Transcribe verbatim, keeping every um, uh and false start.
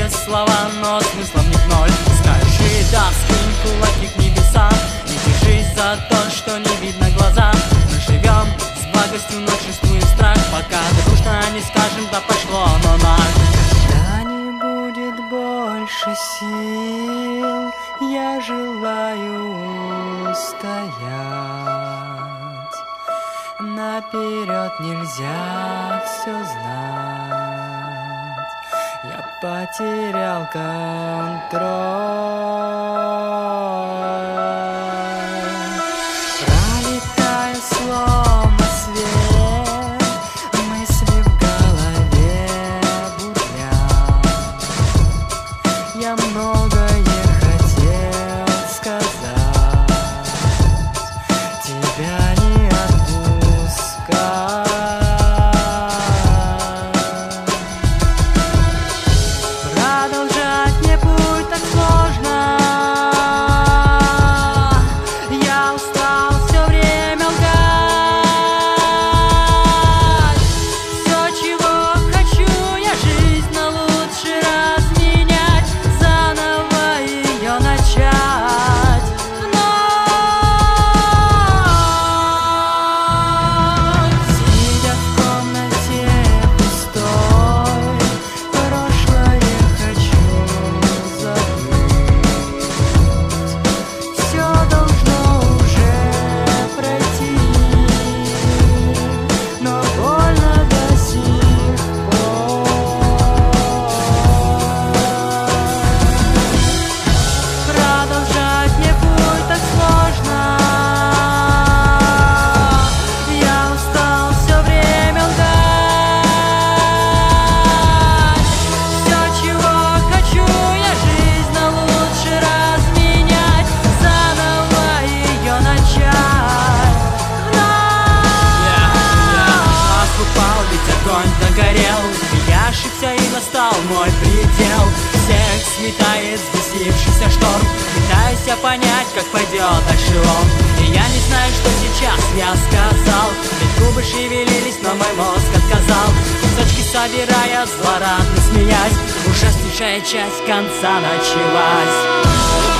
Красивые слова, но смысла в них ноль. Скажи да, скинь кулаки к небесам и держись за то, что не видно глазам. Мы живем с благостью, но чувствуем страх, пока дружно не скажем да пошло оно нах. Когда не будет больше сил, я желаю устоять. Наперед нельзя все знать. Я потерял контроль. Пролетаю словно свет, мысли в голове бурлят. Я многое хотел сказать, тебя не отпускать. Продолжать мне путь так сложно. Я устал все время лгать. Все, чего хочу, я жизнь на лучше разменять, заново ее начать вновь. Сидя в комнате пустой, прошлое хочу забыть. Все должно уже пройти, но больно до сих пор. Продолжать мне путь так сложно. Я устал все время лгать. Все, чего хочу, я жизнь на лучше разменять, заново ее начать вновь. Упал, ведь огонь догорел. Я ошибся и настал мой предел. Всех сметает взбесившийся шторм. Пытаюсь я понять, как пойдет дальше он. И я не знаю, что сейчас я сказал, ведь губы шевелились, но мой мозг отказал. Кусочки собирая, злорадно смеясь, ужаснейшая часть конца началась.